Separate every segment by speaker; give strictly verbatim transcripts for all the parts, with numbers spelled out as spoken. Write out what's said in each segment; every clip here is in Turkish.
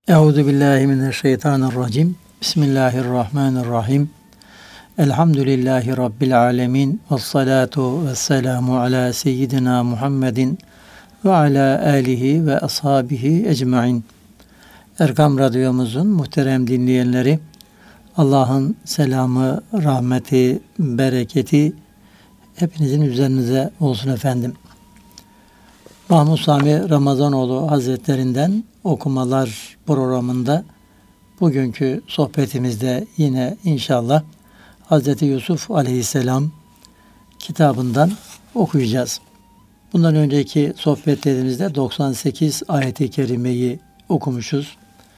Speaker 1: Euzu billahi mineşşeytanirracim. Bismillahirrahmanirrahim. Elhamdülillahi rabbil alamin. Ves salatu vesselamu ala seyyidina Muhammedin ve ala alihi ve ashabihi ecmaîn. Erkam Radyomuzun muhterem dinleyenleri, Allah'ın selamı, rahmeti, bereketi hepinizin üzerinize olsun efendim. Mahmud Sami Ramazanoğlu Hazretlerinden okumalar programında bugünkü sohbetimizde yine inşallah Hazreti Yusuf Aleyhisselam kitabından okuyacağız. Bundan önceki sohbetlerimizde doksan sekiz ayet-i kerimeyi okumuşuz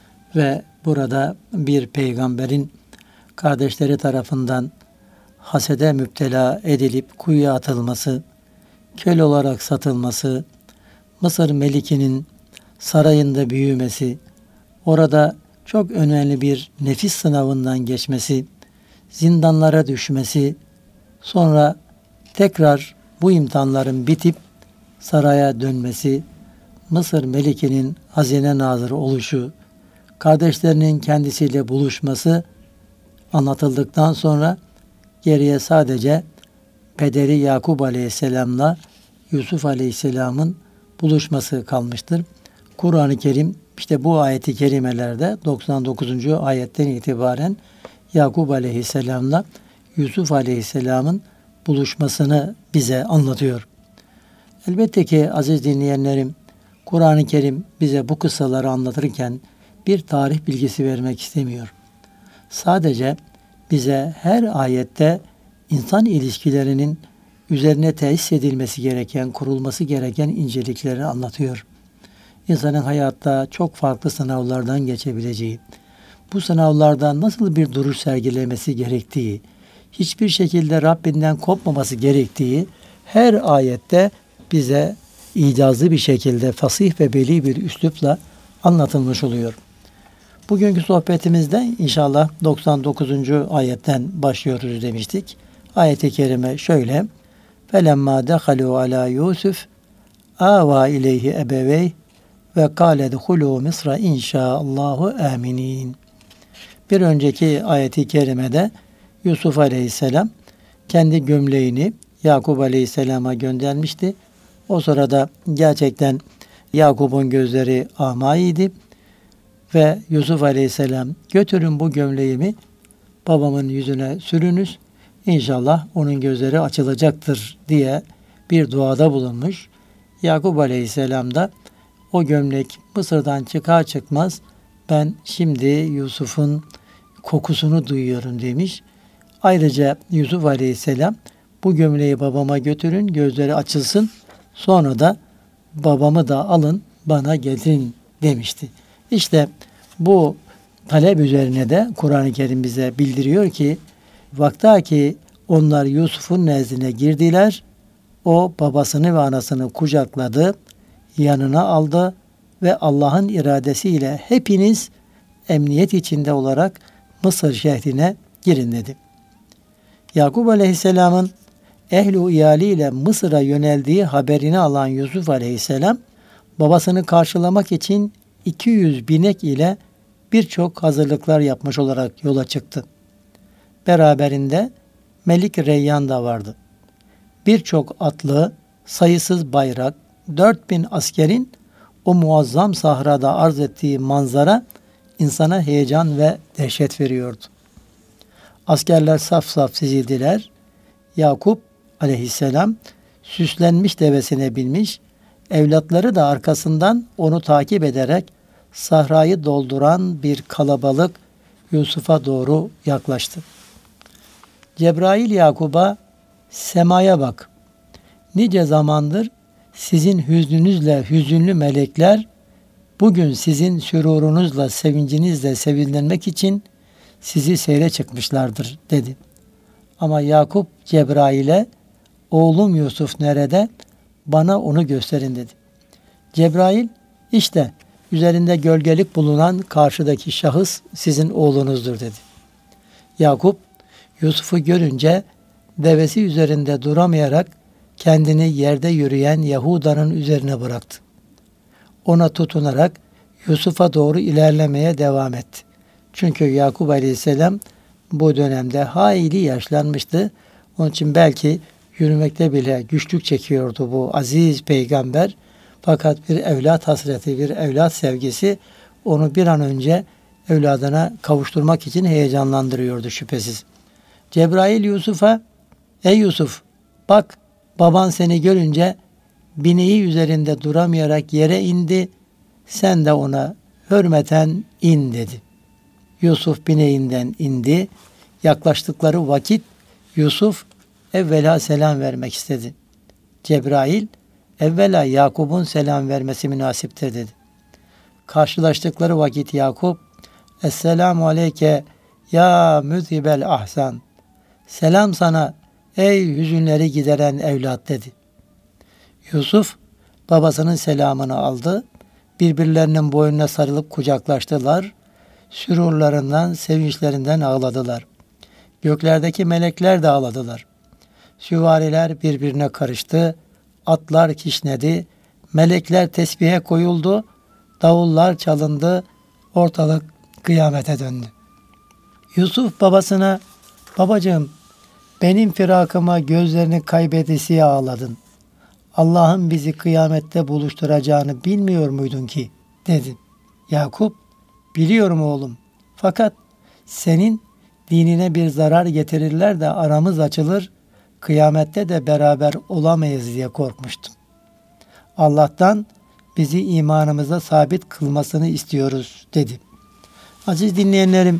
Speaker 1: ve burada bir peygamberin kardeşleri tarafından hasede müptela edilip kuyuya atılması, köle olarak satılması, Mısır melikinin sarayında büyümesi, orada çok önemli bir nefis sınavından geçmesi, zindanlara düşmesi, sonra tekrar bu imtihanların bitip saraya dönmesi, Mısır melikinin hazine nazırı oluşu, kardeşlerinin kendisiyle buluşması anlatıldıktan sonra geriye sadece pederi Yakup Aleyhisselam'la Yusuf Aleyhisselam'ın buluşması kalmıştır. Kur'an-ı Kerim işte bu ayeti kerimelerde doksan dokuzuncu ayetten itibaren Yakup Aleyhisselam'la Yusuf Aleyhisselam'ın buluşmasını bize anlatıyor. Elbette ki aziz dinleyenlerim, Kur'an-ı Kerim bize bu kıssaları anlatırken bir tarih bilgisi vermek istemiyor. Sadece bize her ayette insan ilişkilerinin üzerine tesis edilmesi gereken, kurulması gereken incelikleri anlatıyor. İnsanın hayatta çok farklı sınavlardan geçebileceği, bu sınavlardan nasıl bir duruş sergilemesi gerektiği, hiçbir şekilde Rabbinden kopmaması gerektiği her ayette bize icazlı bir şekilde fasih ve beli bir üslupla anlatılmış oluyor. Bugünkü sohbetimizde inşallah doksan dokuzuncu ayetten başlıyoruz demiştik. Ayet-i kerime şöyle: فَلَمَّا دَخَلُوا عَلَى يُوسُفَ آوَى اِلَيْهِ اَبَوَيْهِ ve kâle dhulû Mısra inşaallahu aminin. Bir önceki ayeti kerimede Yusuf Aleyhisselam kendi gömleğini Yakup Aleyhisselam'a göndermişti. O sırada gerçekten Yakup'un gözleri amaydı ve Yusuf Aleyhisselam götürün bu gömleğimi babamın yüzüne sürünüz, İnşallah onun gözleri açılacaktır diye bir duada bulunmuş. Yakup Aleyhisselam da o gömlek Mısır'dan çıkar çıkmaz ben şimdi Yusuf'un kokusunu duyuyorum demiş. Ayrıca Yusuf Aleyhisselam bu gömleği babama götürün, gözleri açılsın, sonra da babamı da alın bana getirin demişti. İşte bu talep üzerine de Kur'an-ı Kerim bize bildiriyor ki vaktaki onlar Yusuf'un nezdine girdiler. O babasını ve anasını kucakladı, yanına aldı ve Allah'ın iradesiyle hepiniz emniyet içinde olarak Mısır şehrine girin dedi. Yakup Aleyhisselam'ın ehli iyaliyle Mısır'a yöneldiği haberini alan Yusuf Aleyhisselam babasını karşılamak için iki yüz binek ile birçok hazırlıklar yapmış olarak yola çıktı. Beraberinde Melik Reyyan da vardı. Birçok atlı, sayısız bayrak, dört bin askerin o muazzam sahrada arz ettiği manzara insana heyecan ve dehşet veriyordu. Askerler saf saf dizildiler. Yakup Aleyhisselam süslenmiş devesine binmiş, evlatları da arkasından onu takip ederek sahrayı dolduran bir kalabalık Yusuf'a doğru yaklaştı. Cebrail Yakup'a semaya bak. Nice zamandır sizin hüznünüzle hüzünlü melekler bugün sizin sürurunuzla sevincinizle sevindirmek için sizi seyre çıkmışlardır dedi. Ama Yakup Cebrail'e oğlum Yusuf nerede? Bana onu gösterin dedi. Cebrail işte üzerinde gölgelik bulunan karşıdaki şahıs sizin oğlunuzdur dedi. Yakup Yusuf'u görünce devesi üzerinde duramayarak kendini yerde yürüyen Yahuda'nın üzerine bıraktı. Ona tutunarak Yusuf'a doğru ilerlemeye devam etti. Çünkü Yakup Aleyhisselam bu dönemde hayli yaşlanmıştı. Onun için belki yürümekte bile güçlük çekiyordu bu aziz peygamber. Fakat bir evlat hasreti, bir evlat sevgisi onu bir an önce evladına kavuşturmak için heyecanlandırıyordu şüphesiz. Cebrail Yusuf'a, ey Yusuf, bak baban seni görünce bineği üzerinde duramayarak yere indi, sen de ona hürmeten in dedi. Yusuf bineğinden indi. Yaklaştıkları vakit Yusuf evvela selam vermek istedi. Cebrail, evvela Yakup'un selam vermesi münasiptir dedi. Karşılaştıkları vakit Yakup, Esselamu aleyke ya müzibel ahsan. Selam sana ey hüzünleri gideren evlat dedi. Yusuf babasının selamını aldı. Birbirlerinin boynuna sarılıp kucaklaştılar. Sürurlarından, sevinçlerinden ağladılar. Göklerdeki melekler de ağladılar. Süvariler birbirine karıştı. Atlar kişnedi. Melekler tesbihe koyuldu. Davullar çalındı. Ortalık kıyamete döndü. Yusuf babasına, babacığım benim firakıma gözlerini kaybedesiye ağladın. Allah'ın bizi kıyamette buluşturacağını bilmiyor muydun ki? Dedi. Yakup, biliyorum oğlum. Fakat senin dinine bir zarar getirirler de aramız açılır, kıyamette de beraber olamayız diye korkmuştum. Allah'tan bizi imanımıza sabit kılmasını istiyoruz dedi. Aziz dinleyenlerim,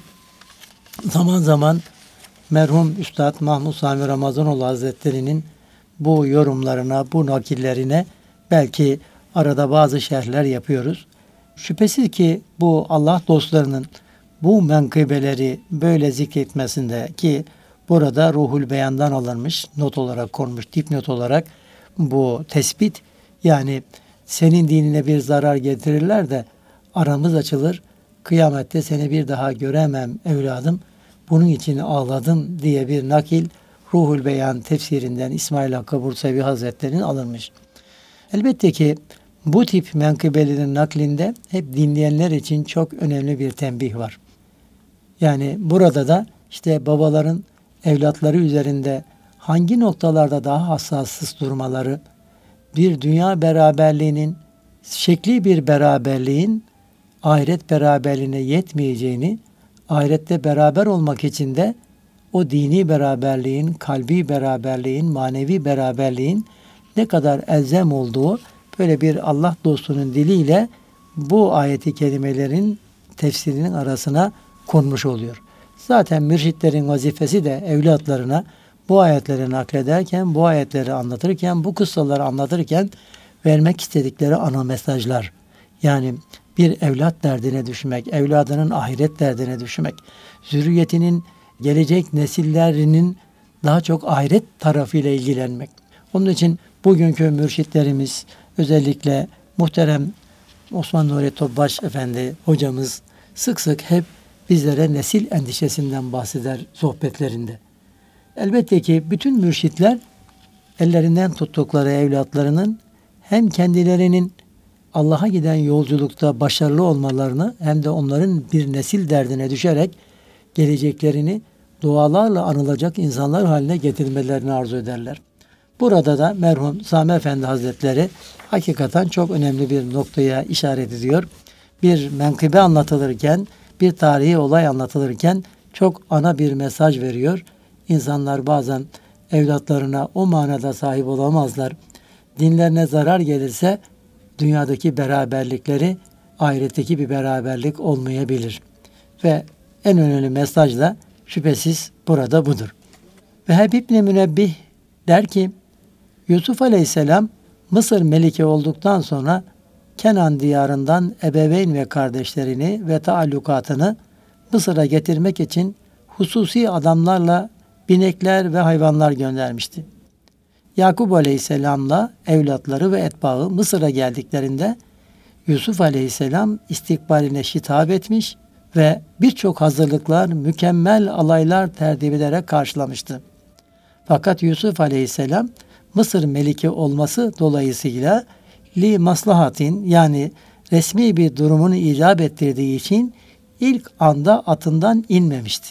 Speaker 1: zaman zaman merhum Üstad Mahmud Sami Ramazanoğlu Hazretleri'nin bu yorumlarına, bu nakillerine belki arada bazı şerhler yapıyoruz. Şüphesiz ki bu Allah dostlarının bu menkıbeleri böyle zikretmesinde ki burada Ruhul Beyan'dan alınmış, not olarak konmuş, dipnot olarak bu tespit, yani senin dinine bir zarar getirirler de aramız açılır, kıyamette seni bir daha göremem evladım, bunun için ağladım diye bir nakil Ruhul Beyan tefsirinden İsmail Hakkı Bursevi Hazretleri'nin alınmış. Elbette ki bu tip menkıbelerin naklinde hep dinleyenler için çok önemli bir tembih var. Yani burada da işte babaların evlatları üzerinde hangi noktalarda daha hassas durmaları, bir dünya beraberliğinin, şekli bir beraberliğin ahiret beraberliğine yetmeyeceğini, ahirette beraber olmak için de o dini beraberliğin, kalbi beraberliğin, manevi beraberliğin ne kadar elzem olduğu böyle bir Allah dostunun diliyle bu ayeti kelimelerin tefsirinin arasına konmuş oluyor. Zaten mürşitlerin vazifesi de evlatlarına bu ayetleri naklederken, bu ayetleri anlatırken, bu kıssaları anlatırken vermek istedikleri ana mesajlar. Yani bir evlat derdine düşmek, evladının ahiret derdine düşmek, zürriyetinin, gelecek nesillerinin daha çok ahiret tarafıyla ilgilenmek. Onun için bugünkü mürşitlerimiz, özellikle muhterem Osman Nuri Topbaş Efendi hocamız sık sık hep bizlere nesil endişesinden bahseder sohbetlerinde. Elbette ki bütün mürşitler ellerinden tuttukları evlatlarının hem kendilerinin Allah'a giden yolculukta başarılı olmalarını hem de onların bir nesil derdine düşerek geleceklerini dualarla anılacak insanlar haline getirmelerini arzu ederler. Burada da merhum Sami Efendi Hazretleri hakikaten çok önemli bir noktaya işaret ediyor. Bir menkıbe anlatılırken, bir tarihi olay anlatılırken çok ana bir mesaj veriyor. İnsanlar bazen evlatlarına o manada sahip olamazlar. Dinlerine zarar gelirse dünyadaki beraberlikleri ahiretteki bir beraberlik olmayabilir. Ve en önemli mesaj da şüphesiz burada budur. Ve Veheb İbn-i Münebbih der ki, Yusuf Aleyhisselam Mısır meliki olduktan sonra Kenan diyarından ebeveyn ve kardeşlerini ve taallukatını Mısır'a getirmek için hususi adamlarla binekler ve hayvanlar göndermişti. Yakup Aleyhisselam'la evlatları ve etbağı Mısır'a geldiklerinde Yusuf Aleyhisselam istikbaline şitap etmiş ve birçok hazırlıklar, mükemmel alaylar tertip ederek karşılamıştı. Fakat Yusuf Aleyhisselam Mısır meliki olması dolayısıyla li maslahatin, yani resmi bir durumunu icap ettirdiği için ilk anda atından inmemişti.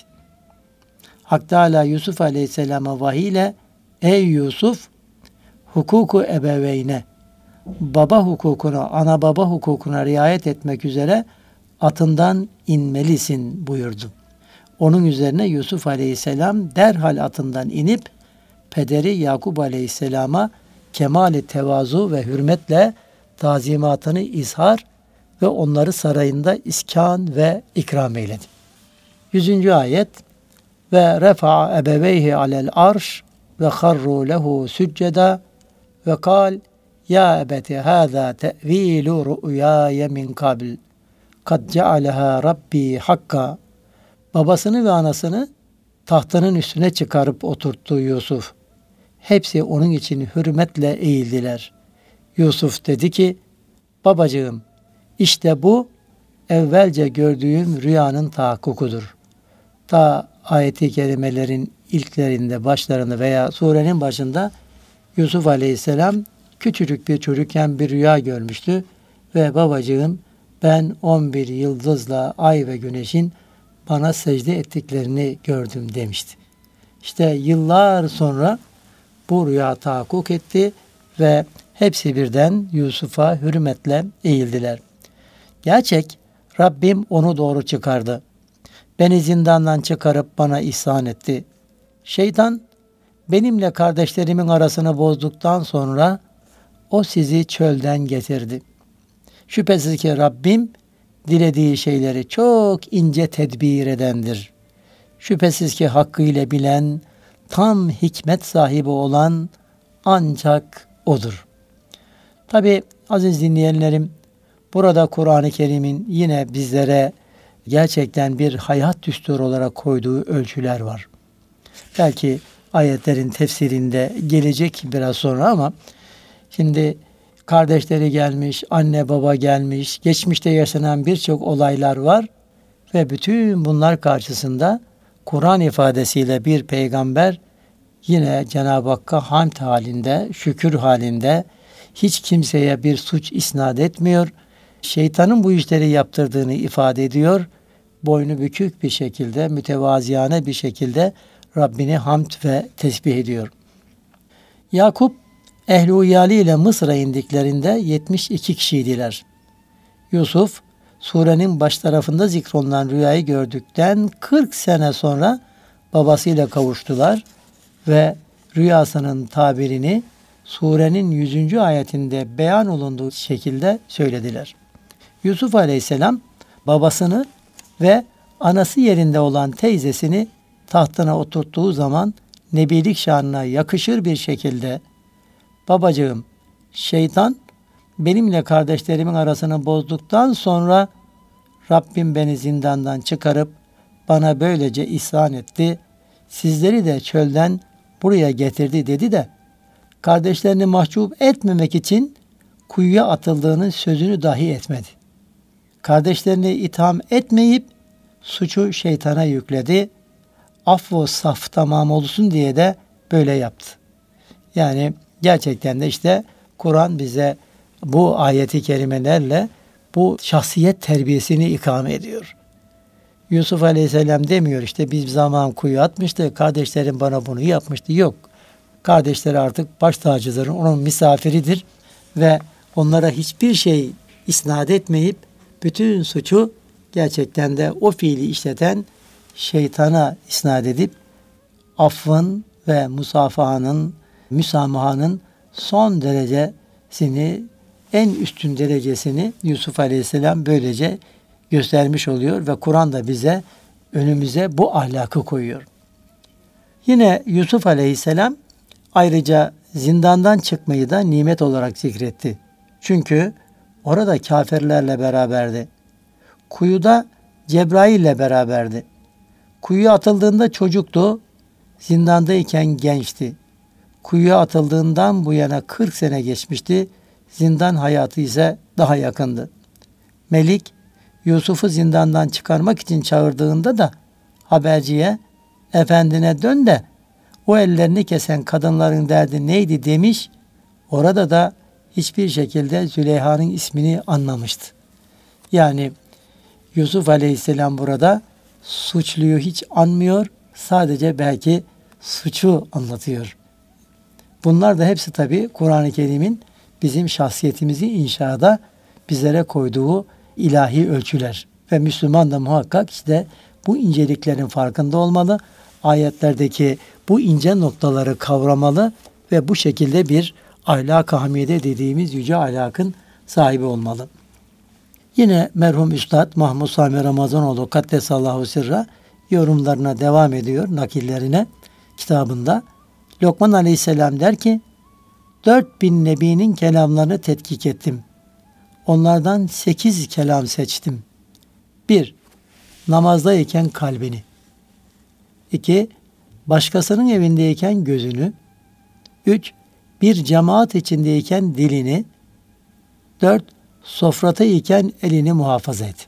Speaker 1: Hak Teala Yusuf Aleyhisselam'a vahiy ile ey Yusuf, hukuku ebeveyne, baba hukukuna, ana baba hukukuna riayet etmek üzere atından inmelisin buyurdu. Onun üzerine Yusuf Aleyhisselam derhal atından inip pederi Yakup Aleyhisselam'a kemali tevazu ve hürmetle tazimatını izhar ve onları sarayında iskan ve ikram eyledi. Yüzüncü ayet ve refa'a ebeveyhi alel arş ve harru lehu sücceda ve kal ya ebeti hâzâ te'vîlu ru'yâye min kabl kad cealeha rabbi hakka. Babasını ve anasını tahtının üstüne çıkarıp oturttu Yusuf. Hepsi onun için hürmetle eğildiler. Yusuf dedi ki, babacığım, işte bu evvelce gördüğüm rüyanın tahakkukudur. Ta ayet-i kerimelerin ilklerinde, başlarında veya surenin başında Yusuf Aleyhisselam küçücük bir çocukken bir rüya görmüştü ve babacığım ben on bir yıldızla ay ve güneşin bana secde ettiklerini gördüm demişti. İşte yıllar sonra bu rüya tahakkuk etti ve hepsi birden Yusuf'a hürmetle eğildiler. Gerçek Rabbim onu doğru çıkardı. Beni zindandan çıkarıp bana ihsan etti. Şeytan benimle kardeşlerimin arasını bozduktan sonra o sizi çölden getirdi. Şüphesiz ki Rabbim dilediği şeyleri çok ince tedbir edendir. Şüphesiz ki hakkıyla bilen, tam hikmet sahibi olan ancak O'dur. Tabi aziz dinleyenlerim, burada Kur'an-ı Kerim'in yine bizlere gerçekten bir hayat düsturu olarak koyduğu ölçüler var. Belki ayetlerin tefsirinde gelecek biraz sonra ama şimdi kardeşleri gelmiş, anne baba gelmiş, geçmişte yaşanan birçok olaylar var ve bütün bunlar karşısında Kur'an ifadesiyle bir peygamber yine Cenab-ı Hakk'a hamd halinde, şükür halinde hiç kimseye bir suç isnat etmiyor. Şeytanın bu işleri yaptırdığını ifade ediyor. Boynu bükük bir şekilde, mütevaziyane bir şekilde Rabbini hamd ve tesbih ediyor. Yakup ehli uyali ile Mısır'a indiklerinde yetmiş iki kişiydiler. Yusuf surenin baş tarafında zikrolunan rüyayı gördükten kırk sene sonra babasıyla kavuştular ve rüyasının tabirini surenin yüzüncü ayetinde beyan olunduğu şekilde söylediler. Yusuf Aleyhisselam babasını ve anası yerinde olan teyzesini tahtına oturttuğu zaman nebilik şanına yakışır bir şekilde babacığım, şeytan benimle kardeşlerimin arasını bozduktan sonra Rabbim beni zindandan çıkarıp bana böylece ihsan etti. Sizleri de çölden buraya getirdi dedi de kardeşlerini mahcup etmemek için kuyuya atıldığının sözünü dahi etmedi. Kardeşlerini itham etmeyip suçu şeytana yükledi. Affu saf tamam olsun diye de böyle yaptı. Yani gerçekten de işte Kur'an bize bu ayeti kerimelerle bu şahsiyet terbiyesini ikame ediyor. Yusuf Aleyhisselam demiyor işte biz zaman kuyu atmıştı, kardeşlerim bana bunu yapmıştı. Yok. Kardeşleri artık baş tacıdır, onun misafiridir ve onlara hiçbir şey isnat etmeyip bütün suçu gerçekten de o fiili işleten şeytana isnat edip affın ve musafahanın, müsamahanın son derecesini, en üstün derecesini Yusuf Aleyhisselam böylece göstermiş oluyor ve Kur'an da bize önümüze bu ahlakı koyuyor. Yine Yusuf Aleyhisselam ayrıca zindandan çıkmayı da nimet olarak zikretti. Çünkü orada kafirlerle beraberdi. Kuyuda Cebrail ile beraberdi. Kuyuya atıldığında çocuktu, zindandayken gençti. Kuyuya atıldığından bu yana kırk sene geçmişti, zindan hayatı ise daha yakındı. Melik, Yusuf'u zindandan çıkarmak için çağırdığında da haberciye, efendine dön de o ellerini kesen kadınların derdi neydi demiş, orada da hiçbir şekilde Züleyha'nın ismini anmamıştı. Yani Yusuf Aleyhisselam burada suçluyu hiç anmıyor, sadece belki suçu anlatıyor. Bunlar da hepsi tabii Kur'an-ı Kerim'in bizim şahsiyetimizi inşada bizlere koyduğu ilahi ölçüler. Ve Müslüman da muhakkak işte bu inceliklerin farkında olmalı. Ayetlerdeki bu ince noktaları kavramalı ve bu şekilde bir ahlak-ı hamide dediğimiz yüce ahlakın sahibi olmalı. Yine merhum Üstad Mahmud Sami Ramazanoğlu Kaddesallahu sirra yorumlarına devam ediyor, nakillerine kitabında. Lokman Aleyhisselam der ki, dört bin nebinin kelamlarını tetkik ettim. Onlardan sekiz kelam seçtim. Bir, namazdayken kalbini. İki, başkasının evindeyken gözünü. Üç, bir cemaat içindeyken dilini. Dört, sofrada iken elini muhafaza et.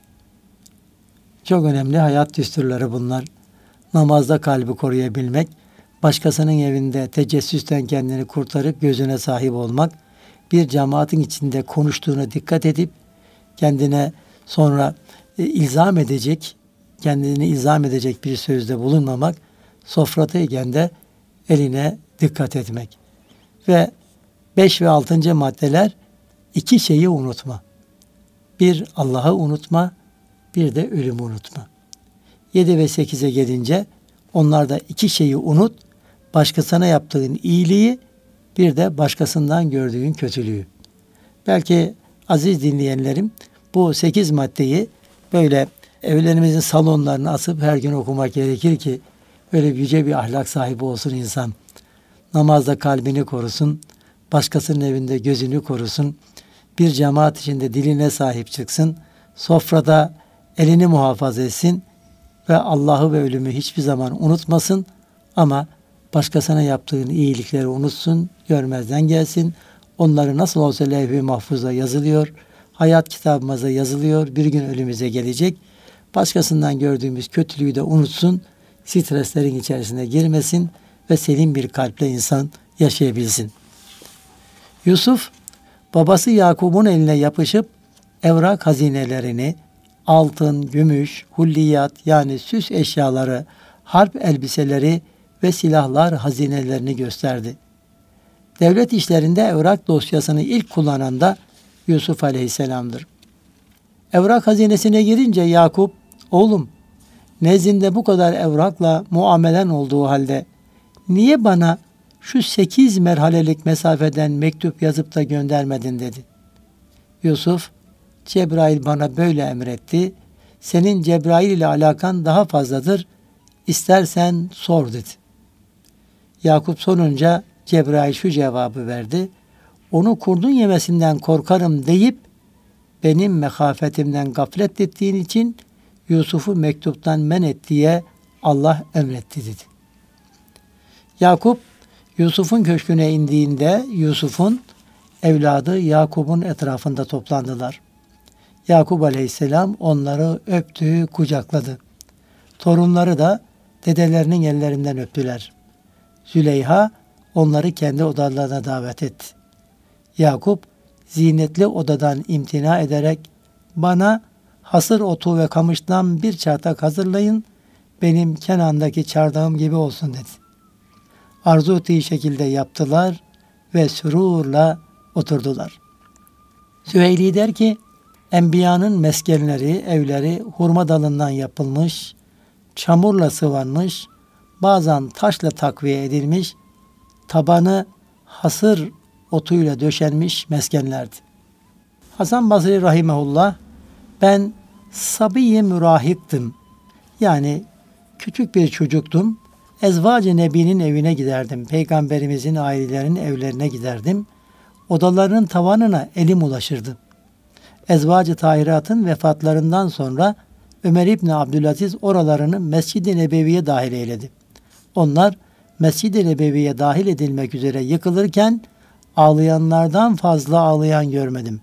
Speaker 1: Çok önemli hayat düsturları bunlar. Namazda kalbi koruyabilmek, başkasının evinde tecessüsten kendini kurtarıp gözüne sahip olmak, bir cemaatin içinde konuştuğuna dikkat edip kendine sonra e, ilzam edecek, kendini ilzam edecek bir sözde bulunmamak, sofradayken de eline dikkat etmek. Ve beş ve altıncı maddeler iki şeyi unutma. Bir Allah'ı unutma, bir de ölümü unutma. Yedi ve sekize gelince onlarda iki şeyi unut, başkasına yaptığın iyiliği, bir de başkasından gördüğün kötülüğü. Belki aziz dinleyenlerim bu sekiz maddeyi böyle evlerimizin salonlarına asıp her gün okumak gerekir ki böyle yüce bir ahlak sahibi olsun insan. Namazda kalbini korusun, başkasının evinde gözünü korusun, bir cemaat içinde diline sahip çıksın, sofrada elini muhafaza etsin ve Allah'ı ve ölümü hiçbir zaman unutmasın ama başkasına yaptığın iyilikleri unutsun, görmezden gelsin. Onları nasıl olsa levh-i mahfuzda yazılıyor, hayat kitabımıza yazılıyor, bir gün önümüze gelecek. Başkasından gördüğümüz kötülüğü de unutsun, streslerin içerisine girmesin ve selim bir kalple insan yaşayabilsin. Yusuf, babası Yakup'un eline yapışıp evrak hazinelerini, altın, gümüş, hulliyat yani süs eşyaları, harp elbiseleri ve silahlar hazinelerini gösterdi. Devlet işlerinde evrak dosyasını ilk kullanan da Yusuf Aleyhisselam'dır. Evrak hazinesine girince Yakup, oğlum nezdinde bu kadar evrakla muamelen olduğu halde niye bana şu sekiz merhalelik mesafeden mektup yazıp da göndermedin dedi. Yusuf, Cebrail bana böyle emretti. Senin Cebrail ile alakan daha fazladır. İstersen sor dedi. Yakup sorunca Cebrail şu cevabı verdi. Onu kurdun yemesinden korkarım deyip benim mehafetimden gaflet ettiğin için Yusuf'u mektuptan men et diye Allah emretti dedi. Yakup Yusuf'un köşküne indiğinde Yusuf'un evladı Yakup'un etrafında toplandılar. Yakup Aleyhisselam onları öptü, kucakladı. Torunları da dedelerinin ellerinden öptüler. Züleyha onları kendi odalarına davet etti. Yakup zinetli odadan imtina ederek bana hasır otu ve kamıştan bir çardak hazırlayın, benim Kenan'daki çardağım gibi olsun dedi. Arzu ettiği şekilde yaptılar ve sürurla oturdular. Süheyli der ki, Enbiya'nın meskenleri, evleri hurma dalından yapılmış, çamurla sıvanmış, bazen taşla takviye edilmiş, tabanı hasır otuyla döşenmiş meskenlerdi. Hasan Basri rahimehullah, ben sabiye mürahiktim. Yani küçük bir çocuktum. Ezvac-ı Nebi'nin evine giderdim. Peygamberimizin ailelerinin evlerine giderdim. Odalarının tavanına elim ulaşırdı. Ezvac-ı Tahirat'ın vefatlarından sonra Ömer İbni Abdülaziz oralarını Mescid-i Nebevi'ye dahil eyledi. Onlar Mescid-i Nebevi'ye dahil edilmek üzere yıkılırken ağlayanlardan fazla ağlayan görmedim.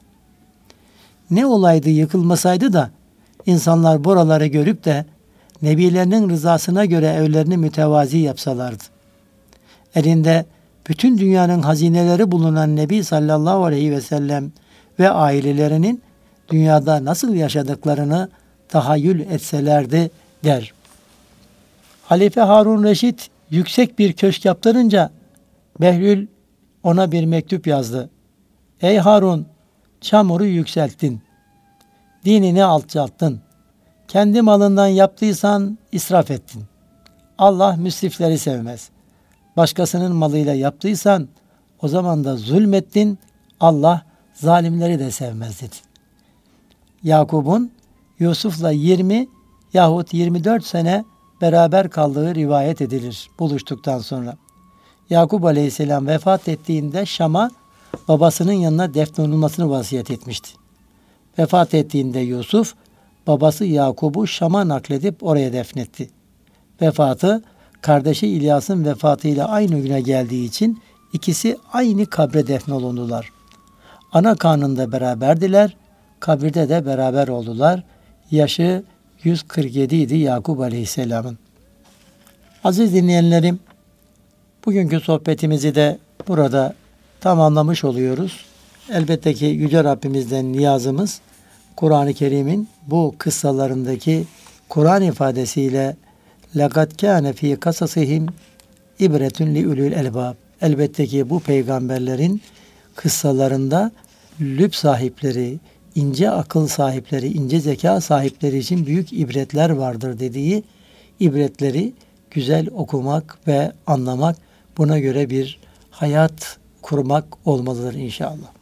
Speaker 1: Ne olaydı yıkılmasaydı da insanlar buraları görüp de Nebilerinin rızasına göre evlerini mütevazi yapsalardı. Elinde bütün dünyanın hazineleri bulunan Nebi sallallahu aleyhi ve sellem ve ailelerinin dünyada nasıl yaşadıklarını tahayyül etselerdi der. Halife Harun Reşit yüksek bir köşk yaptırınca Behlül ona bir mektup yazdı. Ey Harun, çamuru yükselttin. Dinini alçalttın. Kendi malından yaptıysan israf ettin. Allah müsrifleri sevmez. Başkasının malıyla yaptıysan o zaman da zulmettin. Allah zalimleri de sevmez dedi. Yakup'un Yusuf'la yirmi yahut yirmi dört sene beraber kaldığı rivayet edilir buluştuktan sonra. Yakup Aleyhisselam vefat ettiğinde Şam'a babasının yanına defnolunmasını vasiyet etmişti. Vefat ettiğinde Yusuf, babası Yakup'u Şam'a nakledip oraya defnetti. Vefatı, kardeşi İlyas'ın vefatıyla aynı güne geldiği için ikisi aynı kabre defnolundular. Ana karnında beraberdiler, kabirde de beraber oldular. Yaşı yüz kırk yedi idi Yakup Aleyhisselam'ın. Aziz dinleyenlerim, bugünkü sohbetimizi de burada tamamlamış oluyoruz. Elbette ki Yüce Rabbimizden niyazımız, Kur'an-ı Kerim'in bu kıssalarındaki Kur'an ifadesiyle لَقَدْ كَانَ ف۪ي قَصَصِهِمْ اِبْرَةٌ لِعُلُوا الْاَلْبَابِ. Elbette ki bu peygamberlerin kıssalarında lüb sahipleri, ince akıl sahipleri, ince zeka sahipleri için büyük ibretler vardır dediği ibretleri güzel okumak ve anlamak, buna göre bir hayat kurmak olmalıdır inşallah.